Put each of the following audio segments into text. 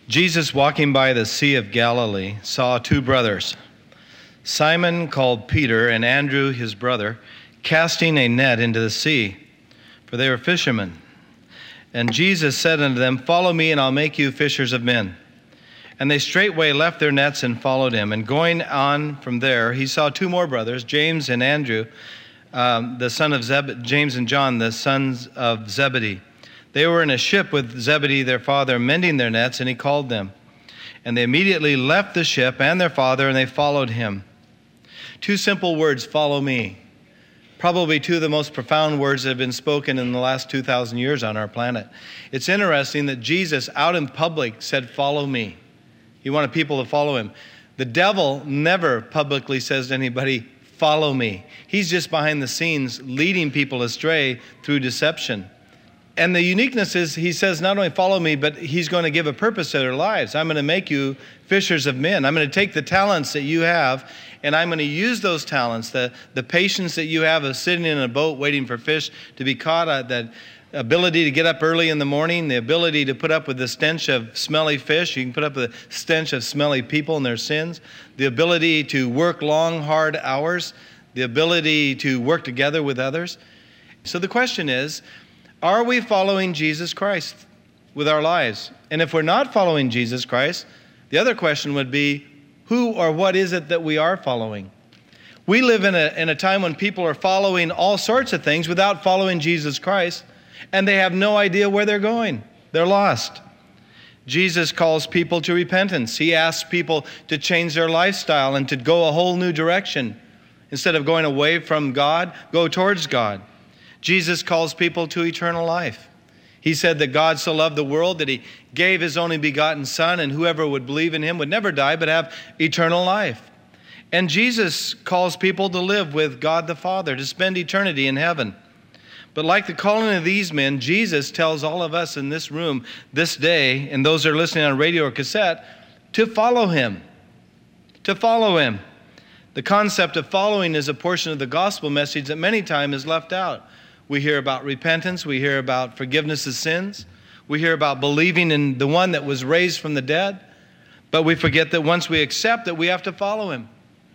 Jesus, walking by the Sea of Galilee, saw two brothers, Simon called Peter and Andrew his brother, casting a net into the sea, for they were fishermen. And Jesus said unto them, Follow me, and I'll make you fishers of men. And they straightway left their nets and followed him. And going on from there, he saw two more brothers, James and Andrew, the son of James and John, the sons of Zebedee. They were in a ship with Zebedee their father, mending their nets, and he called them. And they immediately left the ship and their father, and they followed him. Two simple words, follow me. Probably two of the most profound words that have been spoken in the last 2,000 years on our planet. It's interesting that Jesus, out in public, said, follow me. He wanted people to follow him. The devil never publicly says to anybody, follow me. He's just behind the scenes leading people astray through deception. And the uniqueness is he says not only follow me, but he's going to give a purpose to their lives. I'm going to make you fishers of men. I'm going to take the talents that you have, and I'm going to use those talents, the patience that you have of sitting in a boat waiting for fish to be caught, that ability to get up early in the morning, the ability to put up with the stench of smelly fish. You can put up with the stench of smelly people and their sins. The ability to work long, hard hours. The ability to work together with others. So the question is, are we following Jesus Christ with our lives? And if we're not following Jesus Christ, the other question would be, who or what is it that we are following? We live in a time when people are following all sorts of things without following Jesus Christ, and they have no idea where they're going. They're lost. Jesus calls people to repentance. He asks people to change their lifestyle and to go a whole new direction. Instead of going away from God, go towards God. Jesus calls people to eternal life. He said that God so loved the world that he gave his only begotten Son, and whoever would believe in him would never die but have eternal life. And Jesus calls people to live with God the Father, to spend eternity in heaven. But like the calling of these men, Jesus tells all of us in this room this day, and those that are listening on radio or cassette, to follow him. To follow him. The concept of following is a portion of the gospel message that many times is left out. We hear about repentance. We hear about forgiveness of sins. We hear about believing in the one that was raised from the dead. But we forget that once we accept that, we have to follow him.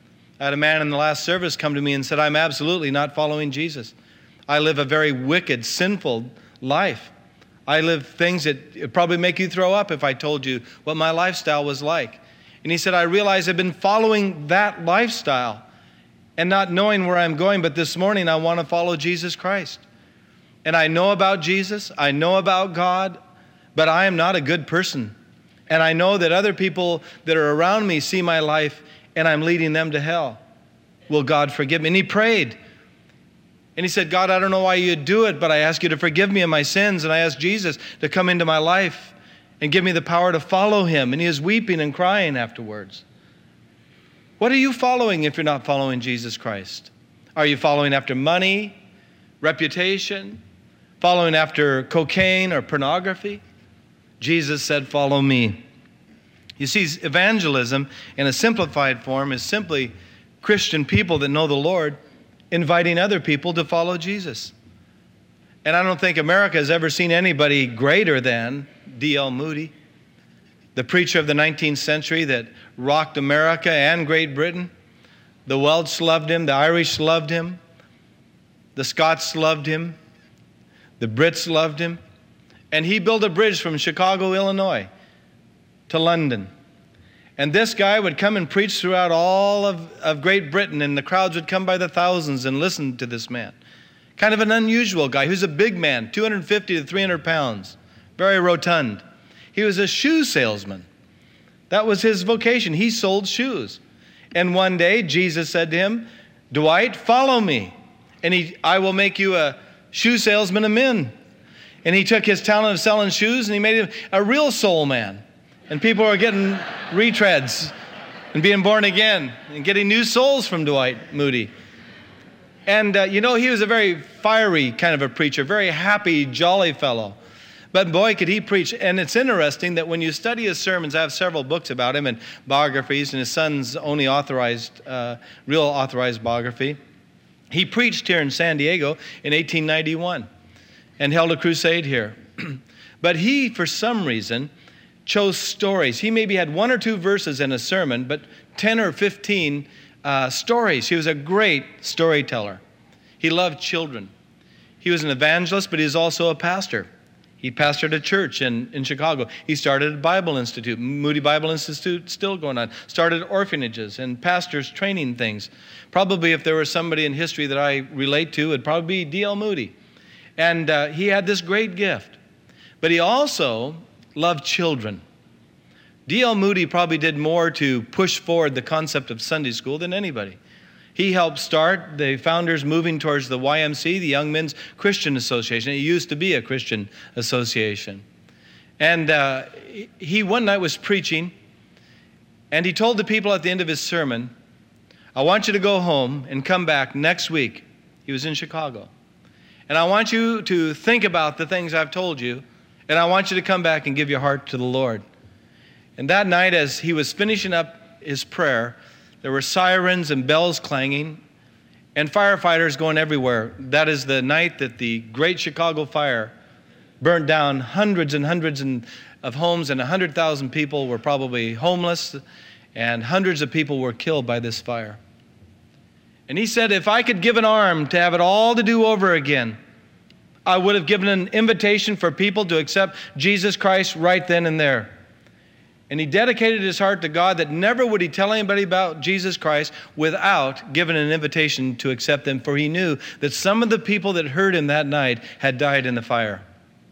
I had a man in the last service come to me and said, I'm absolutely not following Jesus. I live a very wicked, sinful life. I live things that would probably make you throw up if I told you what my lifestyle was like. And he said, I realize I've been following that lifestyle and not knowing where I'm going, but this morning I want to follow Jesus Christ. And I know about Jesus, I know about God, but I am not a good person. And I know that other people that are around me see my life and I'm leading them to hell. Will God forgive me? And he prayed. And he said, God, I don't know why you'd do it, but I ask you to forgive me of my sins. And I ask Jesus to come into my life and give me the power to follow him. And he is weeping and crying afterwards. What are you following if you're not following Jesus Christ? Are you following after money, reputation, following after cocaine or pornography? Jesus said, follow me. You see, evangelism in a simplified form is simply Christian people that know the Lord inviting other people to follow Jesus. And I don't think America has ever seen anybody greater than D.L. Moody, the preacher of the 19th century that rocked America and Great Britain. The Welsh loved him, the Irish loved him, the Scots loved him, the Brits loved him. And he built a bridge from Chicago, Illinois to London. And this guy would come and preach throughout all of Great Britain, and the crowds would come by the thousands and listen to this man. Kind of an unusual guy. He was a big man, 250 to 300 pounds, very rotund. He was a shoe salesman. That was his vocation. He sold shoes. And one day, Jesus said to him, Dwight, follow me, and I will make you a shoe salesman of men. And he took his talent of selling shoes, and he made him a real soul man. And people are getting retreads and being born again and getting new souls from Dwight Moody. And, he was a very fiery kind of a preacher, very happy, jolly fellow. But boy, could he preach. And it's interesting that when you study his sermons, I have several books about him and biographies, and his son's only real authorized biography. He preached here in San Diego in 1891 and held a crusade here. But he, for some reason, chose stories. He maybe had 1 or 2 verses in a sermon, but 10 or 15 stories. He was a great storyteller. He loved children. He was an evangelist, but he was also a pastor. He pastored a church in Chicago. He started a Bible Institute, Moody Bible Institute, still going on. Started orphanages and pastors training things. Probably if there was somebody in history that I relate to, it'd probably be D.L. Moody. And he had this great gift. But he also loved children. D.L. Moody probably did more to push forward the concept of Sunday school than anybody. He helped start the founders moving towards the YMC, the Young Men's Christian Association. It used to be a Christian association. And he one night was preaching, and he told the people at the end of his sermon, I want you to go home and come back next week. He was in Chicago. And I want you to think about the things I've told you, and I want you to come back and give your heart to the Lord. And that night, as he was finishing up his prayer, there were sirens and bells clanging and firefighters going everywhere. That is the night that the Great Chicago Fire burned down hundreds and hundreds of homes, and 100,000 people were probably homeless, and hundreds of people were killed by this fire. And he said, if I could give an arm to have it all to do over again, I would have given an invitation for people to accept Jesus Christ right then and there. And he dedicated his heart to God that never would he tell anybody about Jesus Christ without giving an invitation to accept them, for he knew that some of the people that heard him that night had died in the fire.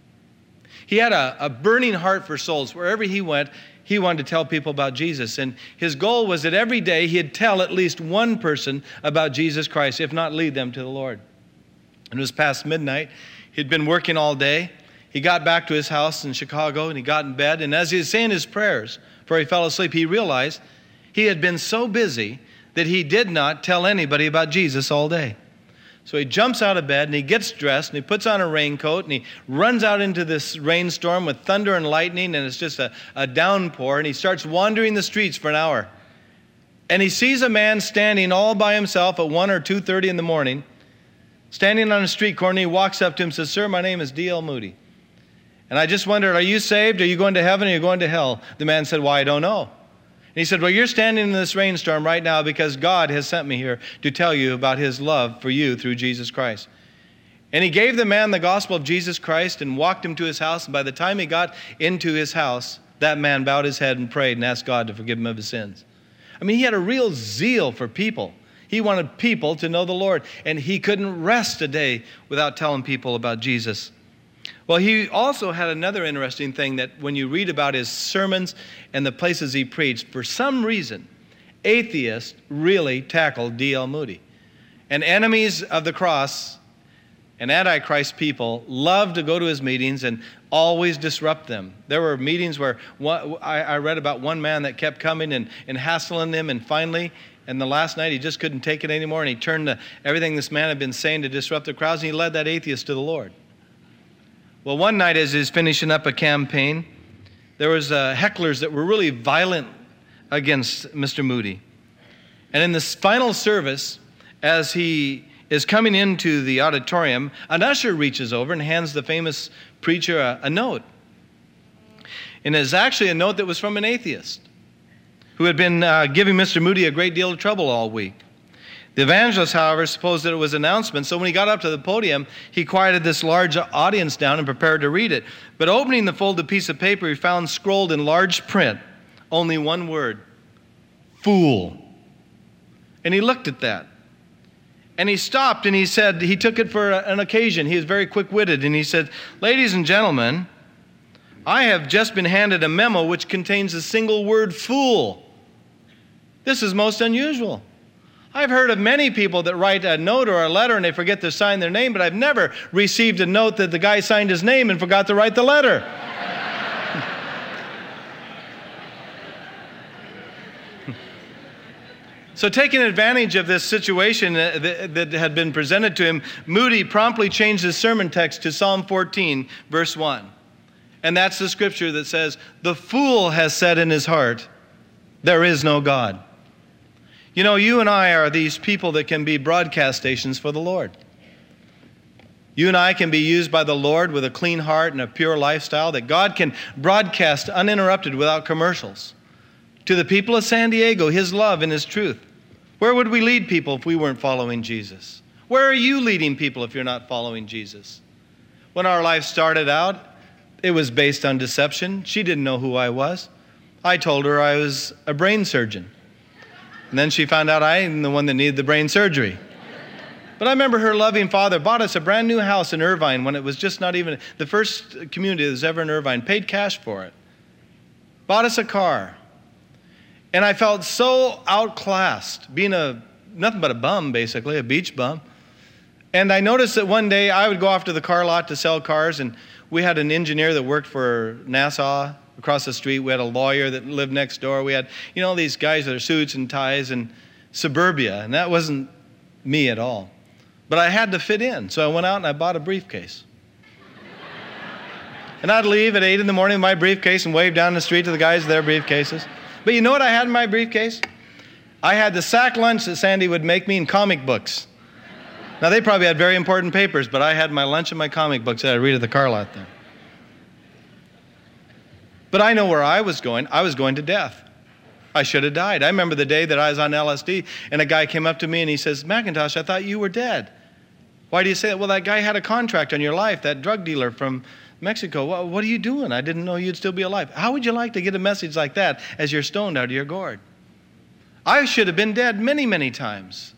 He had a burning heart for souls. Wherever he went, he wanted to tell people about Jesus. And his goal was that every day he'd tell at least one person about Jesus Christ, if not lead them to the Lord. And it was past midnight. He'd been working all day. He got back to his house in Chicago, and he got in bed. And as he was saying his prayers before he fell asleep, he realized he had been so busy that he did not tell anybody about Jesus all day. So he jumps out of bed, and he gets dressed, and he puts on a raincoat, and he runs out into this rainstorm with thunder and lightning, and it's just a downpour, and he starts wandering the streets for an hour. And he sees a man standing all by himself at 1 or 2:30 in the morning, standing on a street corner. He walks up to him and says, "Sir, my name is D.L. Moody. And I just wondered, are you saved? Are you going to heaven? Or are you going to hell?" The man said, "Well, I don't know." And he said, "Well, you're standing in this rainstorm right now because God has sent me here to tell you about his love for you through Jesus Christ." And he gave the man the gospel of Jesus Christ and walked him to his house. And by the time he got into his house, that man bowed his head and prayed and asked God to forgive him of his sins. I mean, he had a real zeal for people. He wanted people to know the Lord. And he couldn't rest a day without telling people about Jesus. Well, he also had another interesting thing, that when you read about his sermons and the places he preached, for some reason, atheists really tackled D.L. Moody. And enemies of the cross and Antichrist people loved to go to his meetings and always disrupt them. There were meetings where I read about one man that kept coming and hassling them, and finally, and the last night, he just couldn't take it anymore, and he turned everything this man had been saying to disrupt the crowds, and he led that atheist to the Lord. Well, one night as he was finishing up a campaign, there was hecklers that were really violent against Mr. Moody. And in this final service, as he is coming into the auditorium, an usher reaches over and hands the famous preacher a note. And it's actually a note that was from an atheist who had been giving Mr. Moody a great deal of trouble all week. The evangelist, however, supposed that it was an announcement, so when he got up to the podium, he quieted this large audience down and prepared to read it. But opening the folded piece of paper, he found scrolled in large print only one word: fool. And he looked at that. And he stopped and he said, he took it for an occasion. He was very quick-witted, and he said, "Ladies and gentlemen, I have just been handed a memo which contains a single word, fool. This is most unusual. I've heard of many people that write a note or a letter and they forget to sign their name, but I've never received a note that the guy signed his name and forgot to write the letter." So taking advantage of this situation that had been presented to him, Moody promptly changed his sermon text to Psalm 14, verse 1. And that's the scripture that says, "The fool has said in his heart, there is no God." You know, you and I are these people that can be broadcast stations for the Lord. You and I can be used by the Lord with a clean heart and a pure lifestyle that God can broadcast uninterrupted without commercials to the people of San Diego, His love and His truth. Where would we lead people if we weren't following Jesus? Where are you leading people if you're not following Jesus? When our life started out, it was based on deception. She didn't know who I was. I told her I was a brain surgeon. And then she found out I am the one that needed the brain surgery. But I remember her loving father bought us a brand new house in Irvine when it was just not even the first community that was ever in Irvine, paid cash for it. Bought us a car. And I felt so outclassed, being nothing but a bum, basically, a beach bum. And I noticed that one day I would go off to the car lot to sell cars, and we had an engineer that worked for NASA across the street. We had a lawyer that lived next door. We had, these guys with their suits and ties and suburbia, and that wasn't me at all. But I had to fit in, so I went out and I bought a briefcase. And I'd leave at 8 in the morning with my briefcase and wave down the street to the guys with their briefcases. But you know what I had in my briefcase? I had the sack lunch that Sandy would make me in comic books. Now, they probably had very important papers, but I had my lunch and my comic books that I read at the car lot there. But I know where I was going. I was going to death. I should have died. I remember the day that I was on LSD, and a guy came up to me and he says, "McIntosh, I thought you were dead." "Why do you say that?" "Well, that guy had a contract on your life, that drug dealer from Mexico. What are you doing? I didn't know you'd still be alive." How would you like to get a message like that as you're stoned out of your gourd? I should have been dead many, many times.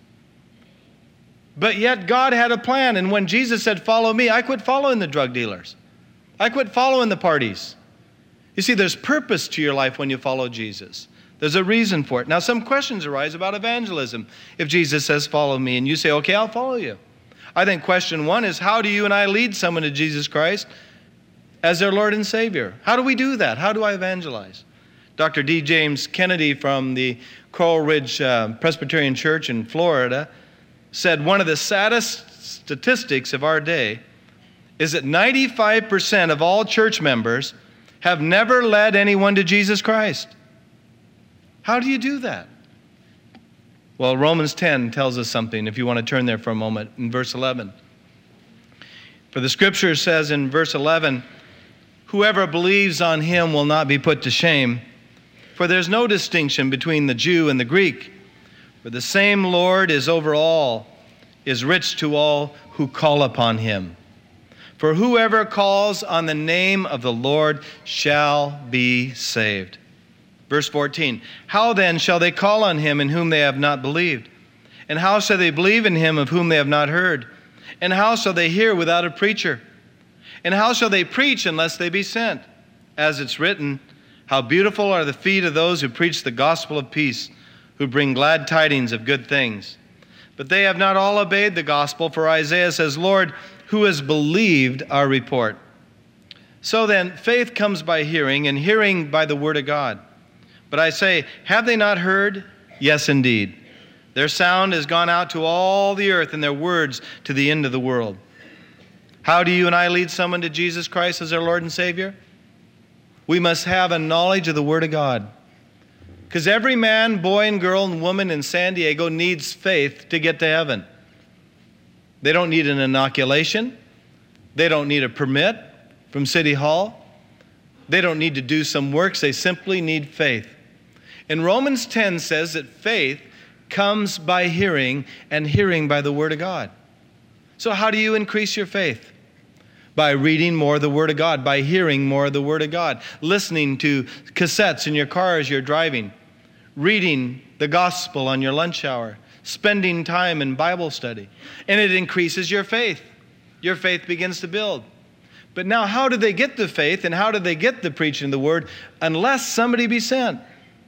But yet God had a plan, and when Jesus said, "Follow me," I quit following the drug dealers. I quit following the parties. You see, there's purpose to your life when you follow Jesus. There's a reason for it. Now, some questions arise about evangelism. If Jesus says, "Follow me," and you say, "Okay, I'll follow you." I think question one is, how do you and I lead someone to Jesus Christ as their Lord and Savior? How do we do that? How do I evangelize? Dr. D. James Kennedy from the Coral Ridge Presbyterian Church in Florida said one of the saddest statistics of our day is that 95% of all church members have never led anyone to Jesus Christ. How do you do that? Well, Romans 10 tells us something, if you want to turn there for a moment, in verse 11. For the scripture says in verse 11, "Whoever believes on him will not be put to shame, for there's no distinction between the Jew and the Greek. For the same Lord is over all, is rich to all who call upon him. For whoever calls on the name of the Lord shall be saved." Verse 14, "How then shall they call on him in whom they have not believed? And how shall they believe in him of whom they have not heard? And how shall they hear without a preacher? And how shall they preach unless they be sent? As it's written, how beautiful are the feet of those who preach the gospel of peace, who bring glad tidings of good things. But they have not all obeyed the gospel, for Isaiah says, 'Lord, who has believed our report?'" So then, faith comes by hearing, and hearing by the word of God. But I say, have they not heard? Yes, indeed. Their sound has gone out to all the earth, and their words to the end of the world. How do you and I lead someone to Jesus Christ as our Lord and Savior? We must have a knowledge of the Word of God. Because every man, boy, and girl, and woman in San Diego needs faith to get to heaven. They don't need an inoculation. They don't need a permit from City Hall. They don't need to do some works. They simply need faith. And Romans 10 says that faith comes by hearing, and hearing by the Word of God. So how do you increase your faith? By reading more of the Word of God, by hearing more of the Word of God, listening to cassettes in your car as you're driving, reading the gospel on your lunch hour, spending time in Bible study. And it increases your faith. Your faith begins to build. But now, how do they get the faith, and how do they get the preaching of the Word unless somebody be sent?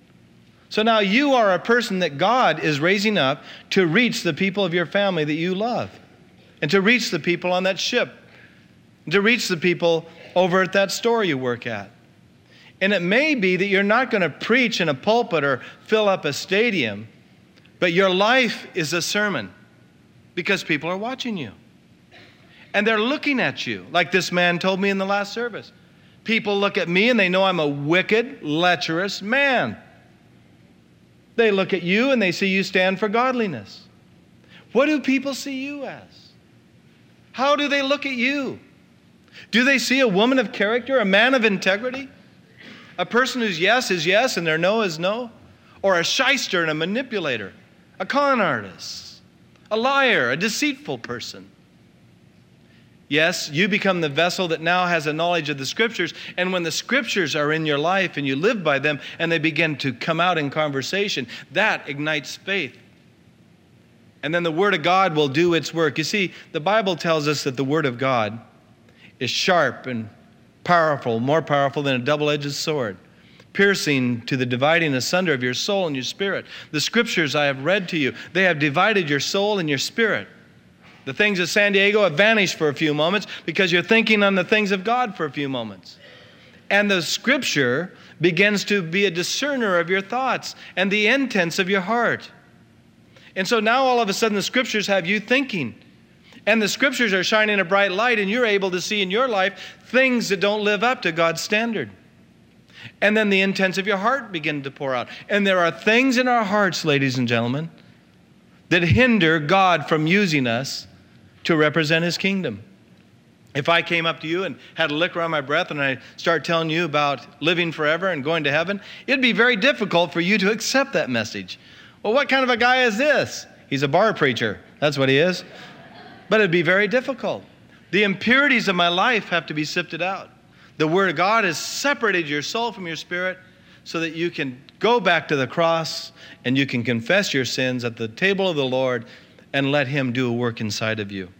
So now you are a person that God is raising up to reach the people of your family that you love, and to reach the people on that ship, and to reach the people over at that store you work at. And it may be that you're not going to preach in a pulpit or fill up a stadium, but your life is a sermon because people are watching you. And they're looking at you, like this man told me in the last service. People look at me and they know I'm a wicked, lecherous man. They look at you and they see you stand for godliness. What do people see you as? How do they look at you? Do they see a woman of character, a man of integrity? A person whose yes is yes and their no is no? Or a shyster and a manipulator, a con artist, a liar, a deceitful person? Yes, you become the vessel that now has a knowledge of the Scriptures, and when the Scriptures are in your life and you live by them and they begin to come out in conversation, that ignites faith. And then the Word of God will do its work. You see, the Bible tells us that the Word of God is sharp and powerful, more powerful than a double-edged sword, piercing to the dividing asunder of your soul and your spirit. The Scriptures I have read to you, they have divided your soul and your spirit. The things of San Diego have vanished for a few moments because you're thinking on the things of God for a few moments. And the Scripture begins to be a discerner of your thoughts and the intents of your heart. And so now all of a sudden the Scriptures have you thinking. And the Scriptures are shining a bright light, and you're able to see in your life things that don't live up to God's standard. And then the intents of your heart begin to pour out. And there are things in our hearts, ladies and gentlemen, that hinder God from using us to represent His kingdom. If I came up to you and had a lick around my breath and I start telling you about living forever and going to heaven, it'd be very difficult for you to accept that message. Well, what kind of a guy is this? He's a bar preacher. That's what he is. But it'd be very difficult. The impurities of my life have to be sifted out. The Word of God has separated your soul from your spirit so that you can go back to the cross and you can confess your sins at the table of the Lord and let Him do a work inside of you.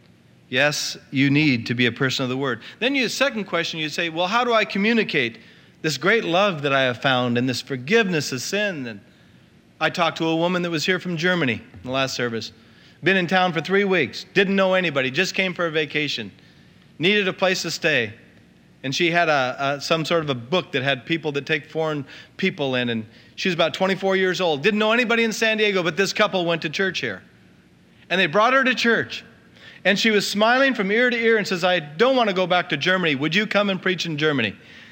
Yes, you need to be a person of the Word. Then the second question, you say, well, how do I communicate this great love that I have found and this forgiveness of sin? And I talked to a woman that was here from Germany in the last service. Been in town for 3 weeks. Didn't know anybody. Just came for a vacation. Needed a place to stay. And she had some sort of a book that had people that take foreign people in. And she was about 24 years old. Didn't know anybody in San Diego, but this couple went to church here. And they brought her to church. And she was smiling from ear to ear and says, I don't want to go back to Germany. Would you come and preach in Germany?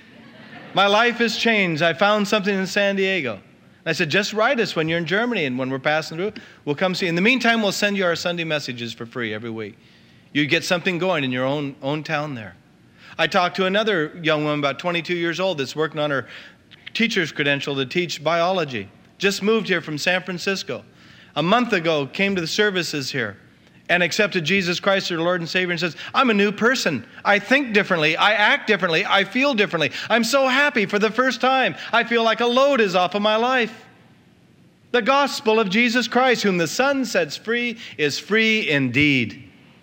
My life has changed. I found something in San Diego. I said, just write us when you're in Germany, and when we're passing through, we'll come see. In the meantime, we'll send you our Sunday messages for free every week. You get something going in your own town there. I talked to another young woman, about 22 years old, that's working on her teacher's credential to teach biology. Just moved here from San Francisco. A month ago, came to the services here and accepted Jesus Christ as her Lord and Savior and says, I'm a new person. I think differently. I act differently. I feel differently. I'm so happy for the first time. I feel like a load is off of my life. The gospel of Jesus Christ, whom the Son sets free, is free indeed.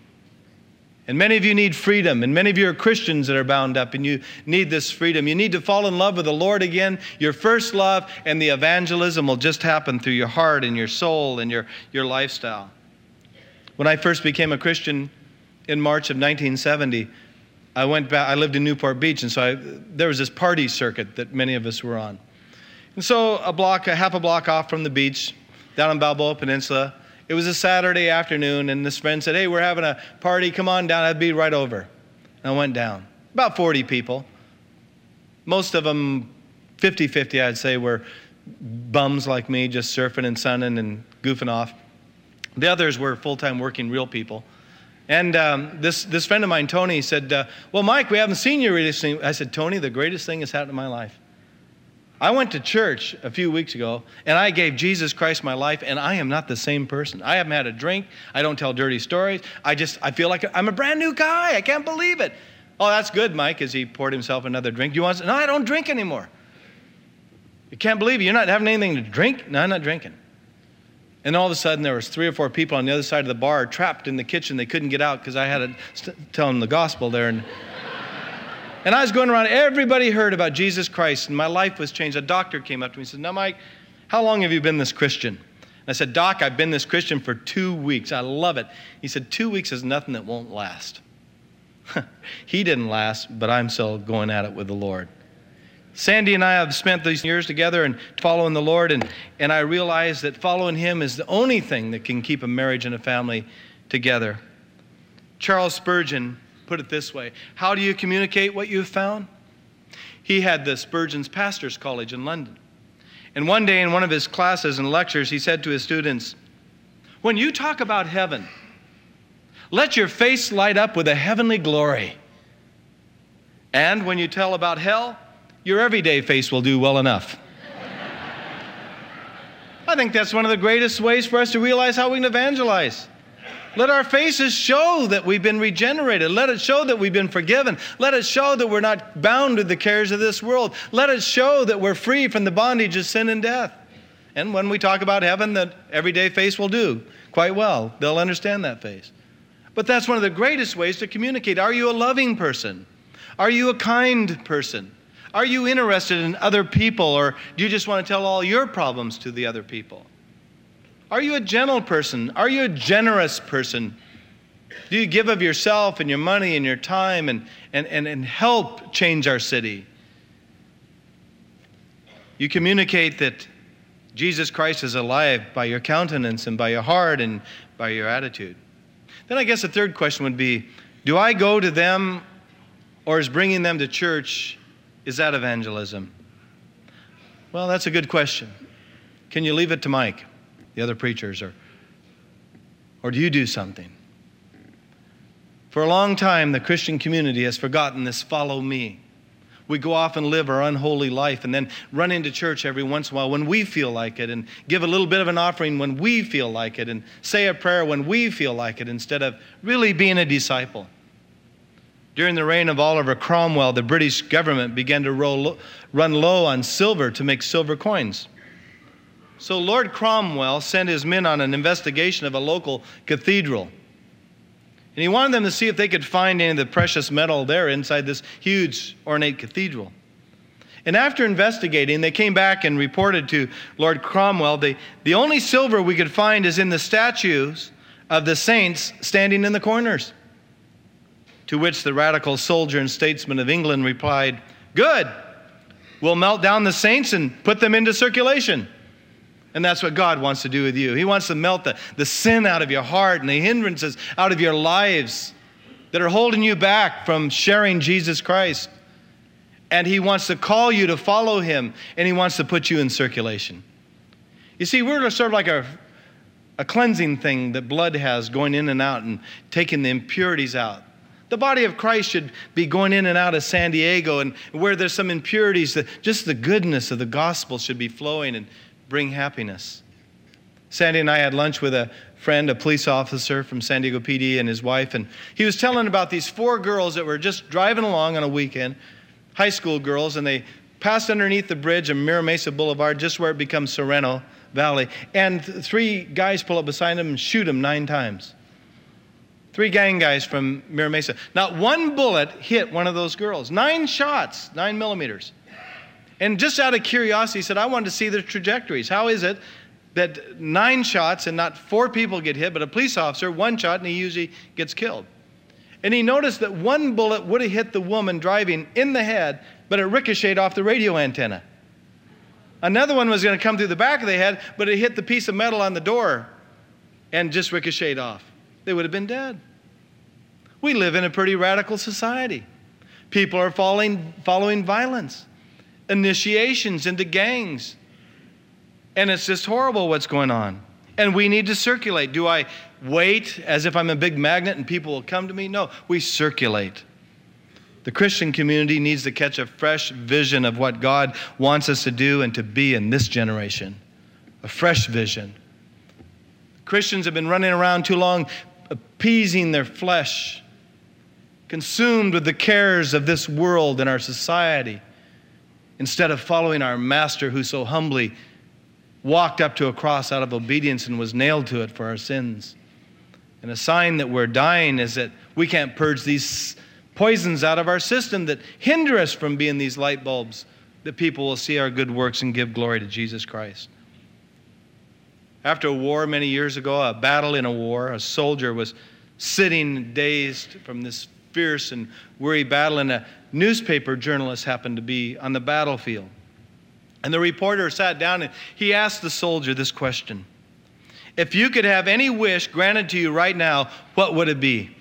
And many of you need freedom, and many of you are Christians that are bound up, and you need this freedom. You need to fall in love with the Lord again, your first love, and the evangelism will just happen through your heart and your soul and your lifestyle. When I first became a Christian in March of 1970, I went back. I lived in Newport Beach, and so there was this party circuit that many of us were on. And so half a block off from the beach, down on Balboa Peninsula, it was a Saturday afternoon, and this friend said, hey, we're having a party. Come on down. I'd be right over. And I went down. About 40 people. Most of them, 50-50, I'd say, were bums like me, just surfing and sunning and goofing off. The others were full-time working real people. And this friend of mine, Tony, said, well, Mike, we haven't seen you recently. I said, Tony, the greatest thing that's happened in my life. I went to church a few weeks ago, and I gave Jesus Christ my life, and I am not the same person. I haven't had a drink. I don't tell dirty stories. I feel like I'm a brand new guy. I can't believe it. Oh, that's good, Mike, as he poured himself another drink. No, I don't drink anymore. You can't believe it. You're not having anything to drink? No, I'm not drinking. And all of a sudden, there was 3 or 4 people on the other side of the bar trapped in the kitchen. They couldn't get out because I had to tell them the gospel there. And I was going around. Everybody heard about Jesus Christ, and my life was changed. A doctor came up to me and said, now, Mike, how long have you been this Christian? And I said, Doc, I've been this Christian for 2 weeks. I love it. He said, 2 weeks is nothing that won't last. He didn't last, but I'm still going at it with the Lord. Sandy and I have spent these years together and following the Lord, and I realized that following Him is the only thing that can keep a marriage and a family together. Charles Spurgeon put it this way: how do you communicate what you've found? He had the Spurgeon's Pastors College in London. And one day in one of his classes and lectures, he said to his students, when you talk about heaven, Let your face light up with a heavenly glory. And when you tell about hell, your everyday face will do well enough. I think that's one of the greatest ways for us to realize how we can evangelize. Let our faces show that we've been regenerated. Let it show that we've been forgiven. Let it show that we're not bound with the cares of this world. Let it show that we're free from the bondage of sin and death. And when we talk about heaven, that everyday face will do quite well. They'll understand that face. But that's one of the greatest ways to communicate. Are you a loving person? Are you a kind person? Are you interested in other people, or do you just want to tell all your problems to the other people? Are you a gentle person? Are you a generous person? Do you give of yourself and your money and your time and help change our city? You communicate that Jesus Christ is alive by your countenance and by your heart and by your attitude. Then I guess the third question would be, do I go to them, or is bringing them to church, is that evangelism? Well, that's a good question. Can you leave it to Mike, the other preachers, or do you do something? For a long time, the Christian community has forgotten this follow me. We go off and live our unholy life and then run into church every once in a while when we feel like it, and give a little bit of an offering when we feel like it, and say a prayer when we feel like it, instead of really being a disciple. During the reign of Oliver Cromwell, the British government began to run low on silver to make silver coins. So Lord Cromwell sent his men on an investigation of a local cathedral. And he wanted them to see if they could find any of the precious metal there inside this huge ornate cathedral. And after investigating, they came back and reported to Lord Cromwell, the only silver we could find is in the statues of the saints standing in the corners. To which the radical soldier and statesman of England replied, "Good, we'll melt down the saints and put them into circulation." And that's what God wants to do with you. He wants to melt the sin out of your heart and the hindrances out of your lives that are holding you back from sharing Jesus Christ. And He wants to call you to follow Him, and He wants to put you in circulation. You see, we're sort of like a cleansing thing that blood has going in and out and taking the impurities out. The body of Christ should be going in and out of San Diego, and where there's some impurities, that just the goodness of the gospel should be flowing and bring happiness. Sandy and I had lunch with a friend, a police officer from San Diego PD, and his wife, and he was telling about these 4 girls that were just driving along on a weekend, high school girls, and they passed underneath the bridge on Mira Mesa Boulevard, just where it becomes Sereno Valley, and 3 guys pull up beside them and shoot them 9 times. 3 gang guys from Mira Mesa. Not one bullet hit one of those girls. 9 shots, 9 millimeters. And just out of curiosity, he said, I wanted to see their trajectories. How is it that 9 shots and not 4 people get hit, but a police officer, 1 shot, and he usually gets killed? And he noticed that 1 bullet would have hit the woman driving in the head, but it ricocheted off the radio antenna. Another one was going to come through the back of the head, but it hit the piece of metal on the door and just ricocheted off. They would have been dead. We live in a pretty radical society. People are following violence, initiations into gangs. And it's just horrible what's going on. And we need to circulate. Do I wait as if I'm a big magnet and people will come to me? No, we circulate. The Christian community needs to catch a fresh vision of what God wants us to do and to be in this generation. A fresh vision. Christians have been running around too long appeasing their flesh, consumed with the cares of this world and our society, instead of following our Master who so humbly walked up to a cross out of obedience and was nailed to it for our sins. And a sign that we're dying is that we can't purge these poisons out of our system that hinder us from being these light bulbs that people will see our good works and give glory to Jesus Christ. After a war many years ago, a battle in a war, a soldier was sitting dazed from this fierce and weary battle, and a newspaper journalist happened to be on the battlefield. And the reporter sat down and he asked the soldier this question: if you could have any wish granted to you right now, what would it be?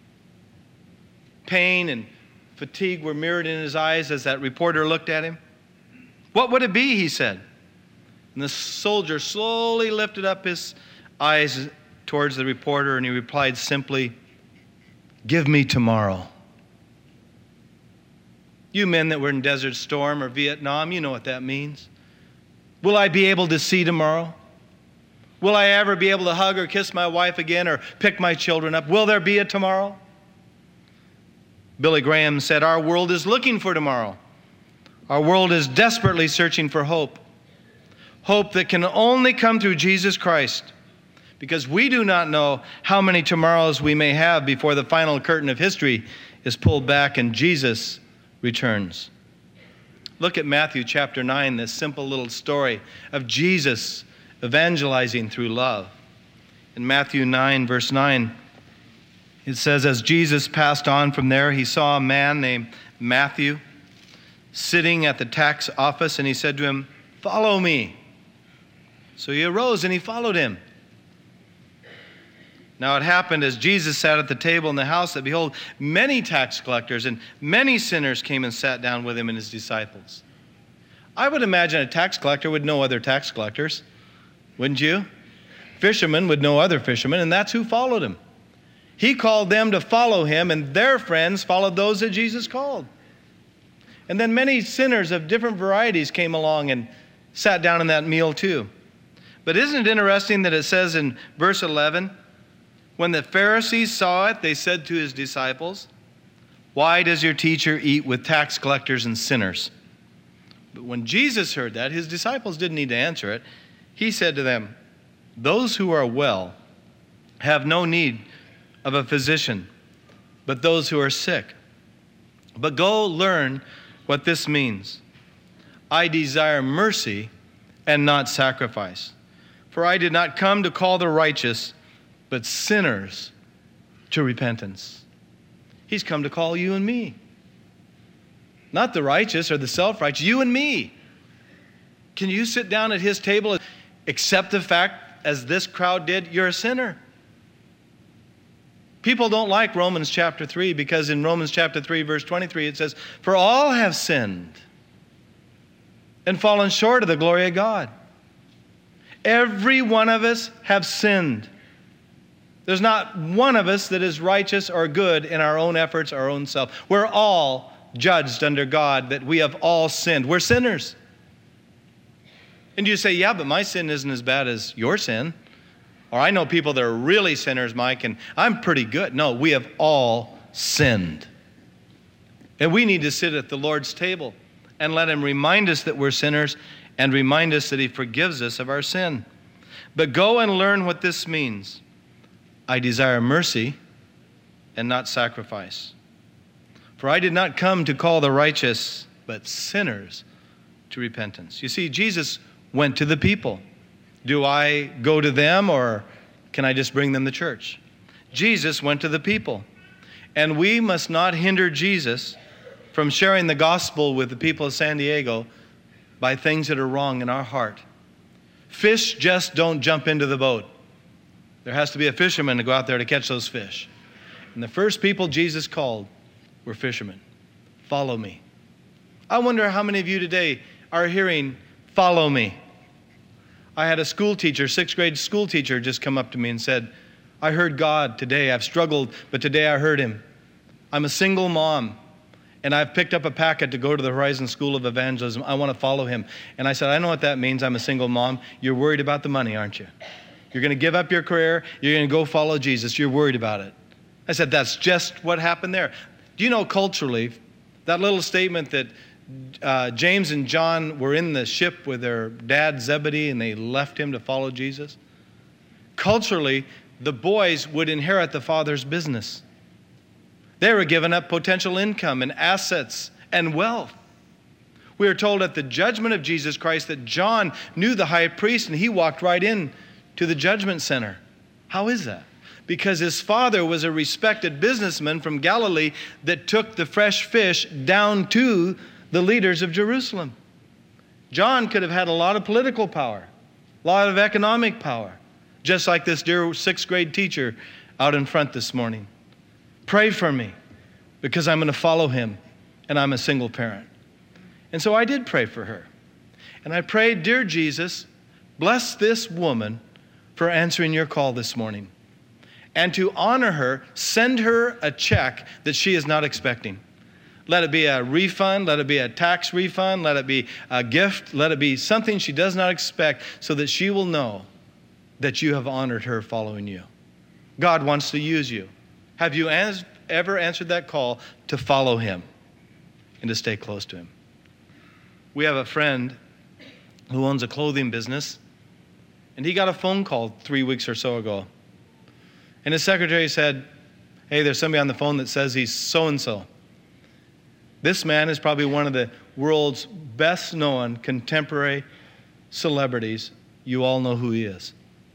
Pain and fatigue were mirrored in his eyes as that reporter looked at him. What would it be, he said. And the soldier slowly lifted up his eyes towards the reporter and he replied simply, Give me tomorrow. You men that were in Desert Storm or Vietnam, you know what that means. Will I be able to see tomorrow? Will I ever be able to hug or kiss my wife again or pick my children up? Will there be a tomorrow? Billy Graham said, our world is looking for tomorrow. Our world is desperately searching for hope. Hope that can only come through Jesus Christ. Because we do not know how many tomorrows we may have before the final curtain of history is pulled back and Jesus returns. Look at Matthew chapter 9, this simple little story of Jesus evangelizing through love. In Matthew 9, verse 9, it says, as Jesus passed on from there, he saw a man named Matthew sitting at the tax office, and he said to him, follow me. So he arose and he followed him. Now it happened as Jesus sat at the table in the house that, behold, many tax collectors and many sinners came and sat down with him and his disciples. I would imagine a tax collector would know other tax collectors, wouldn't you? Fishermen would know other fishermen, and that's who followed him. He called them to follow him, and their friends followed those that Jesus called. And then many sinners of different varieties came along and sat down in that meal too. But isn't it interesting that it says in verse 11, when the Pharisees saw it, they said to his disciples, why does your teacher eat with tax collectors and sinners? But when Jesus heard that, his disciples didn't need to answer it. He said to them, those who are well have no need of a physician, but those who are sick. But go learn what this means. I desire mercy and not sacrifice. For I did not come to call the righteous, but sinners to repentance. He's come to call you and me. Not the righteous or the self-righteous, you and me. Can you sit down at his table and accept the fact, as this crowd did, you're a sinner? People don't like Romans chapter 3 because in Romans chapter 3, verse 23, it says, for all have sinned and fallen short of the glory of God. Every one of us have sinned. There's not one of us that is righteous or good in our own efforts, our own self. We're all judged under God that we have all sinned. We're sinners. And you say, yeah, but my sin isn't as bad as your sin. Or I know people that are really sinners, Mike, and I'm pretty good. No, we have all sinned. And we need to sit at the Lord's table and let him remind us that we're sinners and remind us that he forgives us of our sin. But go and learn what this means. I desire mercy and not sacrifice. For I did not come to call the righteous, but sinners to repentance. You see, Jesus went to the people. Do I go to them, or can I just bring them to church? Jesus went to the people. And we must not hinder Jesus from sharing the gospel with the people of San Diego by things that are wrong in our heart. Fish just don't jump into the boat. There has to be a fisherman to go out there to catch those fish. And the first people Jesus called were fishermen. Follow me. I wonder how many of you today are hearing, follow me. I had a school teacher, 6th grade school teacher, just come up to me and said, I heard God today. I've struggled, but today I heard him. I'm a single mom, and I've picked up a packet to go to the Horizon School of Evangelism. I want to follow him. And I said, I know what that means. I'm a single mom. You're worried about the money, aren't you? You're going to give up your career. You're going to go follow Jesus. You're worried about it. I said, that's just what happened there. Do you know culturally, that little statement that James and John were in the ship with their dad Zebedee and they left him to follow Jesus? Culturally, the boys would inherit the father's business. They were given up potential income and assets and wealth. We are told at the judgment of Jesus Christ that John knew the high priest and he walked right in to the judgment center. How is that? Because his father was a respected businessman from Galilee that took the fresh fish down to the leaders of Jerusalem. John could have had a lot of political power, a lot of economic power, just like this dear 6th grade teacher out in front this morning. Pray for me because I'm going to follow him and I'm a single parent. And so I did pray for her. And I prayed, dear Jesus, bless this woman for answering your call this morning. and to honor her, send her a check that she is not expecting. Let it be a refund, let it be a tax refund, let it be a gift, let it be something she does not expect, so that she will know that you have honored her following you. God wants to use you. Have you ever answered that call to follow him and to stay close to him? We have a friend who owns a clothing business, and he got a phone call 3 weeks or so ago. And his secretary said, hey, there's somebody on the phone that says he's so-and-so. This man is probably one of the world's best-known contemporary celebrities. You all know who he is.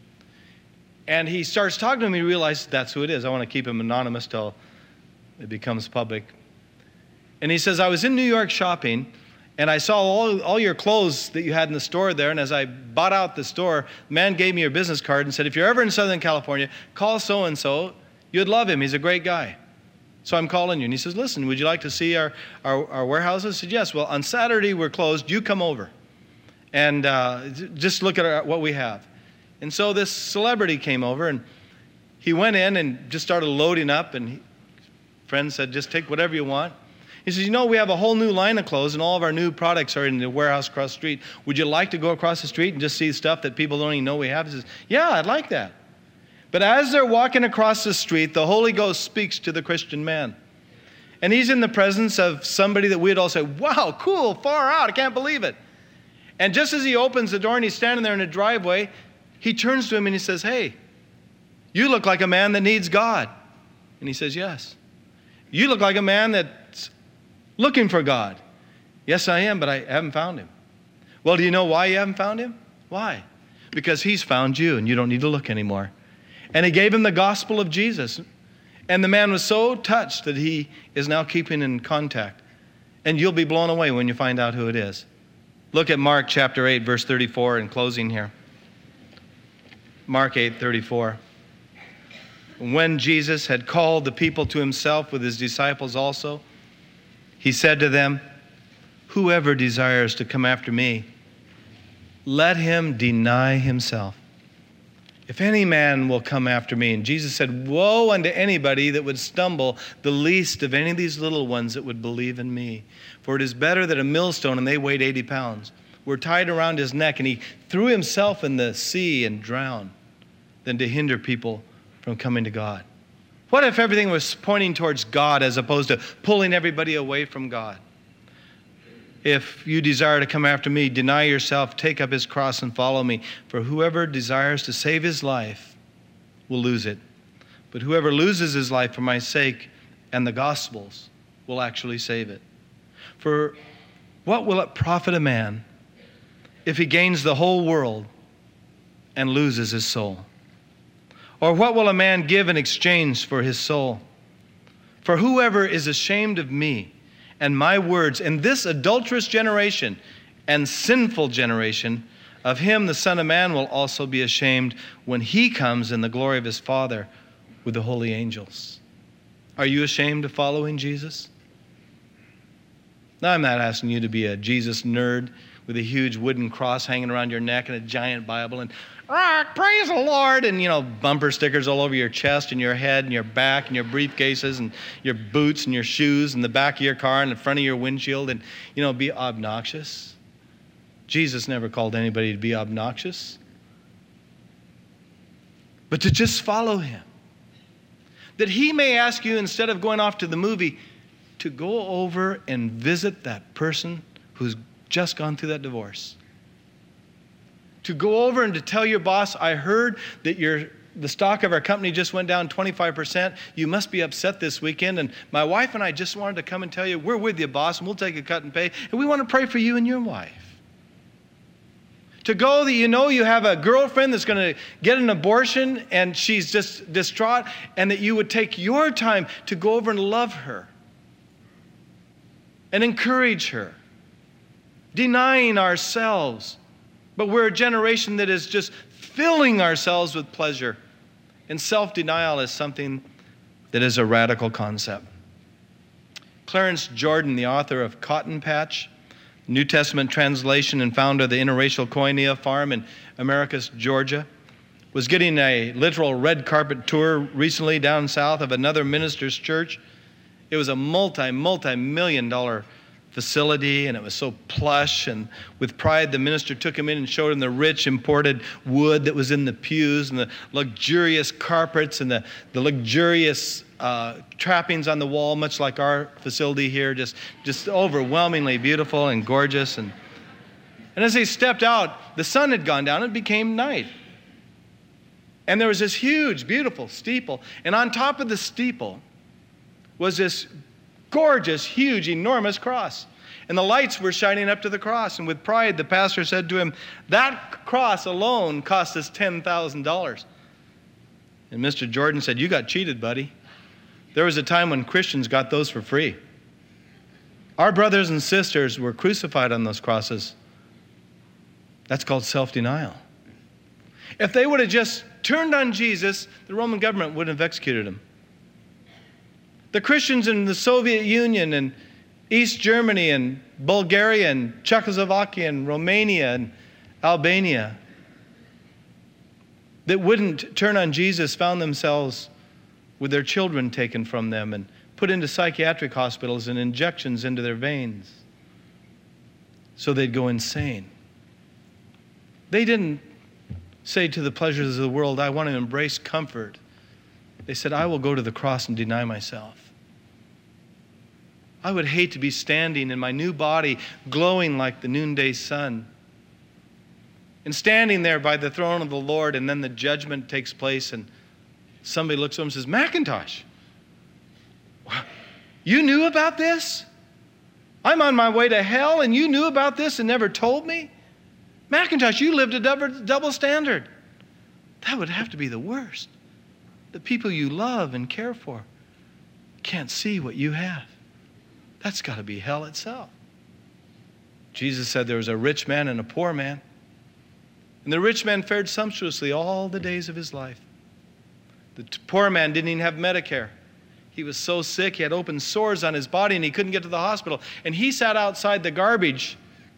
And he starts talking to him. He realizes that's who it is. I want to keep him anonymous till it becomes public. And he says, I was in New York shopping, and I saw all your clothes that you had in the store there. And as I bought out the store, the man gave me your business card and said, if you're ever in Southern California, call so-and-so. You'd love him. He's a great guy. So I'm calling you. And he says, listen, would you like to see our warehouses? I said, yes. Well, on Saturday, we're closed. You come over and just look at what we have. And so this celebrity came over, and he went in and just started loading up. And friend said, just take whatever you want. He says, we have a whole new line of clothes, and all of our new products are in the warehouse across the street. Would you like to go across the street and just see stuff that people don't even know we have? He says, yeah, I'd like that. But as they're walking across the street, the Holy Ghost speaks to the Christian man. And he's in the presence of somebody that we'd all say, wow, cool, far out, I can't believe it. And just as he opens the door and he's standing there in the driveway, he turns to him and he says, hey, you look like a man that needs God. And he says, yes. You look like a man that's looking for God. Yes, I am, but I haven't found him. Well, do you know why you haven't found him? Why? Because he's found you and you don't need to look anymore. And he gave him the gospel of Jesus. And the man was so touched that he is now keeping in contact. And you'll be blown away when you find out who it is. Look at Mark chapter 8, verse 34 in closing here. Mark 8:34. When Jesus had called the people to himself with his disciples also, he said to them, whoever desires to come after me, let him deny himself. If any man will come after me, and Jesus said, woe unto anybody that would stumble, the least of any of these little ones that would believe in me. For it is better that a millstone, and they weighed 80 pounds, were tied around his neck, and he threw himself in the sea and drowned, than to hinder people from coming to God. What if everything was pointing towards God as opposed to pulling everybody away from God? If you desire to come after me, deny yourself, take up his cross and follow me. For whoever desires to save his life will lose it. But whoever loses his life for my sake and the gospel's will actually save it. For what will it profit a man if he gains the whole world and loses his soul? Or what will a man give in exchange for his soul? For whoever is ashamed of me and my words in this adulterous generation and sinful generation, of him the Son of Man will also be ashamed when he comes in the glory of his Father with the holy angels. Are you ashamed of following Jesus? Now, I'm not asking you to be a Jesus nerd with a huge wooden cross hanging around your neck and a giant Bible and praise the Lord, and bumper stickers all over your chest and your head and your back and your briefcases and your boots and your shoes and the back of your car and the front of your windshield and be obnoxious. Jesus never called anybody to be obnoxious, but to just follow him. That he may ask you, instead of going off to the movie, to go over and visit that person who's just gone through that divorce. To go over and to tell your boss, I heard that the stock of our company just went down 25%. You must be upset this weekend. And my wife and I just wanted to come and tell you, we're with you, boss, and we'll take a cut and pay. And we want to pray for you and your wife. To go that you have a girlfriend that's going to get an abortion and she's just distraught, and that you would take your time to go over and love her and encourage her. Denying ourselves. But we're a generation that is just filling ourselves with pleasure. And self-denial is something that is a radical concept. Clarence Jordan, the author of Cotton Patch, New Testament translation and founder of the Interracial Koinonia Farm in Americus, Georgia, Was getting a literal red carpet tour recently down south of another minister's church. It was a multi-million-dollar facility, and it was so plush, and with pride the minister took him in and showed him the rich imported wood that was in the pews and the luxurious carpets and the luxurious trappings on the wall, much like our facility here, just overwhelmingly beautiful and gorgeous. And as they stepped out, the sun had gone down, it became night. And there was this huge, beautiful steeple, and on top of the steeple was this gorgeous, huge, enormous cross. And the lights were shining up to the cross. And with pride, the pastor said to him, "That cross alone cost us $10,000. And Mr. Jordan said, "You got cheated, buddy. There was a time when Christians got those for free. Our brothers and sisters were crucified on those crosses. That's called self-denial. If they would have just turned on Jesus, the Roman government wouldn't have executed him. The Christians in the Soviet Union and East Germany and Bulgaria and Czechoslovakia and Romania and Albania that wouldn't turn on Jesus found themselves with their children taken from them and put into psychiatric hospitals and injections into their veins so they'd go insane. They didn't say to the pleasures of the world, I want to embrace comfort. They said, I will go to the cross and deny myself. I would hate to be standing in my new body, glowing like the noonday sun, and standing there by the throne of the Lord, and then the judgment takes place, and somebody looks over and says, Macintosh, you knew about this? I'm on my way to hell, and you knew about this and never told me? Macintosh, you lived a double standard. That would have to be the worst. The people you love and care for can't see what you have. That's got to be hell itself. Jesus said there was a rich man and a poor man. And the rich man fared sumptuously all the days of his life. The poor man didn't even have Medicare. He was so sick, he had open sores on his body, and he couldn't get to the hospital. And he sat outside the garbage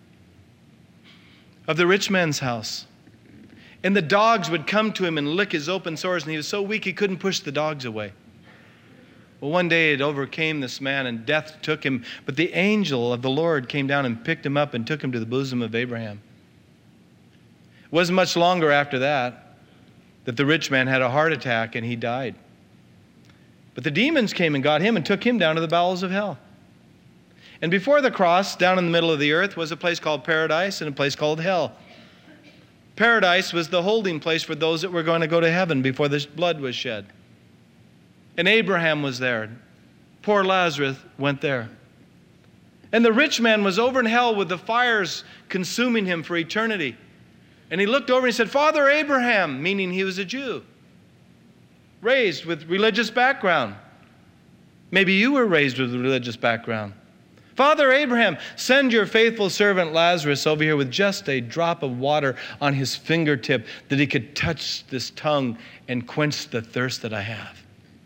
of the rich man's house. And the dogs would come to him and lick his open sores, and he was so weak he couldn't push the dogs away. Well, one day it overcame this man, and death took him. But the angel of the Lord came down and picked him up and took him to the bosom of Abraham. It wasn't much longer after that the rich man had a heart attack and he died. But the demons came and got him and took him down to the bowels of hell. And before the cross, down in the middle of the earth, was a place called paradise and a place called hell. Paradise was the holding place for those that were going to go to heaven before the blood was shed. And Abraham was there. Poor Lazarus went there. And the rich man was over in hell with the fires consuming him for eternity. And he looked over and he said, Father Abraham, meaning he was a Jew, raised with religious background. Maybe you were raised with a religious background. Father Abraham, send your faithful servant Lazarus over here with just a drop of water on his fingertip that he could touch this tongue and quench the thirst that I have.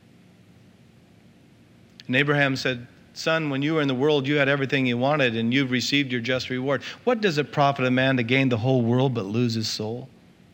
And Abraham said, Son, when you were in the world, you had everything you wanted and you've received your just reward. What does it profit a man to gain the whole world but lose his soul?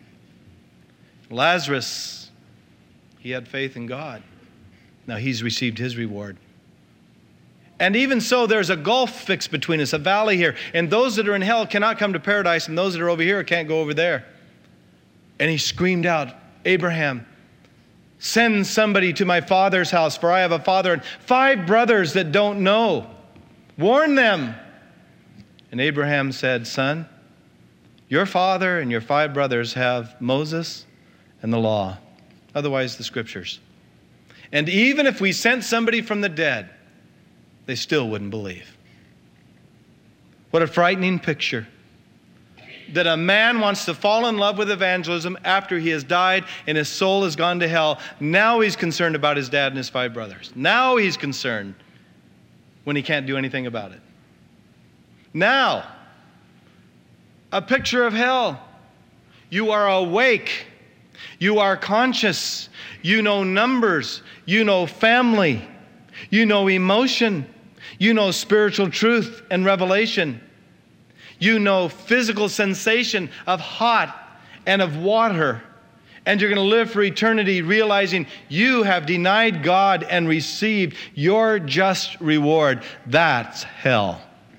Lazarus, he had faith in God. Now he's received his reward. And even so, there's a gulf fixed between us, a valley here. And those that are in hell cannot come to paradise, and those that are over here can't go over there. And he screamed out, Abraham, send somebody to my father's house, for I have a father and 5 brothers that don't know. Warn them. And Abraham said, Son, your father and your 5 brothers have Moses and the law, otherwise the scriptures. And even if we sent somebody from the dead, they still wouldn't believe. What a frightening picture. That a man wants to fall in love with evangelism after he has died and his soul has gone to hell. Now he's concerned about his dad and his 5 brothers. Now he's concerned when he can't do anything about it. Now, a picture of hell. You are awake. You are conscious. You know numbers. You know family. You know emotion. You know spiritual truth and revelation. You know physical sensation of hot and of water And you're going to live for eternity realizing you have denied God and received your just reward. That's hell.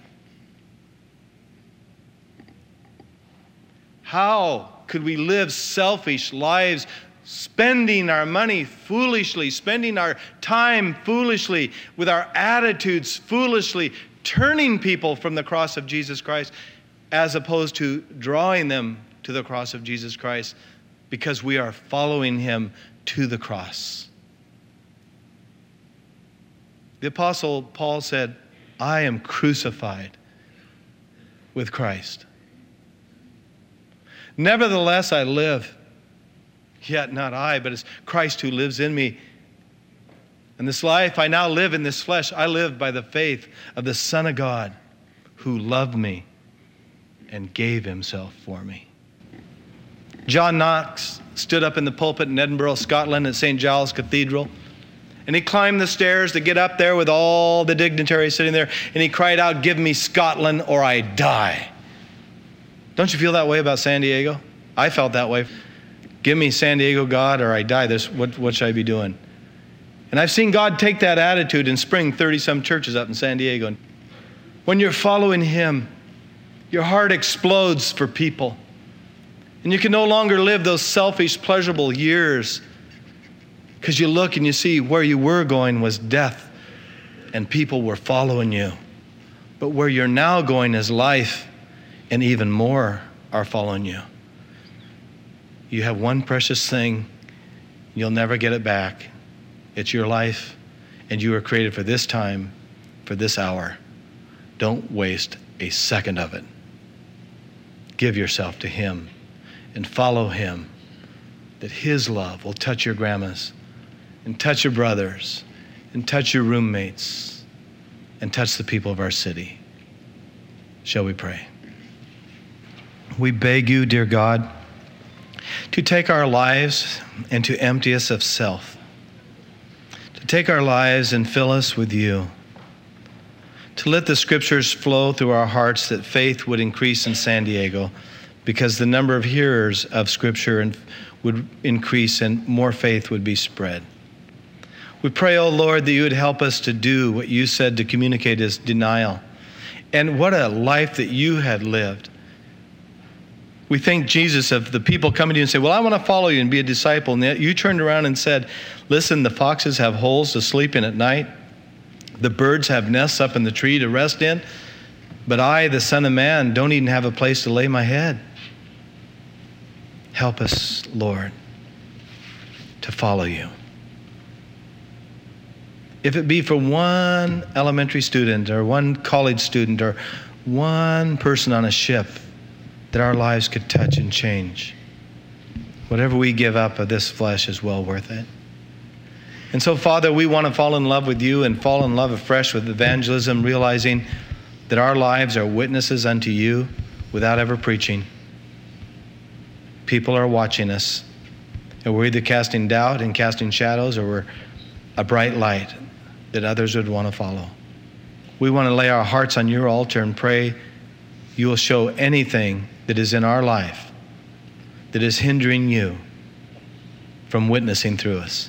How could we live selfish lives, spending our money foolishly, spending our time foolishly, with our attitudes foolishly, turning people from the cross of Jesus Christ, as opposed to drawing them to the cross of Jesus Christ, because we are following him to the cross? The Apostle Paul said, I am crucified with Christ. Nevertheless, I live, yet not I, but it's Christ who lives in me. And this life I now live in this flesh, I live by the faith of the Son of God who loved me and gave himself for me. John Knox stood up in the pulpit in Edinburgh, Scotland at St. Giles Cathedral, and he climbed the stairs to get up there with all the dignitaries sitting there, and he cried out, "Give me Scotland or I die." Don't you feel that way about San Diego? I felt that way. Give me San Diego, God, or I die. What should I be doing? And I've seen God take that attitude and spring 30-some churches up in San Diego. When you're following him, your heart explodes for people. And you can no longer live those selfish, pleasurable years, because you look and you see where you were going was death and people were following you. But where you're now going is life, and even more are following you. You have one precious thing. You'll never get it back. It's your life, and you were created for this time, for this hour. Don't waste a second of it. Give yourself to him and follow him, that his love will touch your grandmas and touch your brothers and touch your roommates and touch the people of our city. Shall we pray? We beg you, dear God, to take our lives and to empty us of self, to take our lives and fill us with you, to let the scriptures flow through our hearts, that faith would increase in San Diego, because the number of hearers of scripture would increase and more faith would be spread. We pray, oh Lord, that you would help us to do what you said to communicate as denial. And what a life that you had lived. We thank Jesus of the people coming to you and say, well, I want to follow you and be a disciple. And yet you turned around and said, listen, the foxes have holes to sleep in at night. The birds have nests up in the tree to rest in. But I, the Son of Man, don't even have a place to lay my head. Help us, Lord, to follow you. If it be for one elementary student or one college student or one person on a ship that our lives could touch and change, whatever we give up of this flesh is well worth it. And so, Father, we want to fall in love with you and fall in love afresh with evangelism, realizing that our lives are witnesses unto you without ever preaching. People are watching us, and we're either casting doubt and casting shadows, or we're a bright light that others would want to follow. We want to lay our hearts on your altar and pray you will show anything that is in our life that is hindering you from witnessing through us.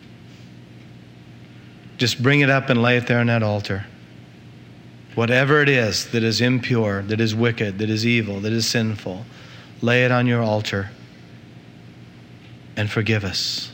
Just bring it up and lay it there on that altar. Whatever it is that is impure, that is wicked, that is evil, that is sinful, lay it on your altar and forgive us.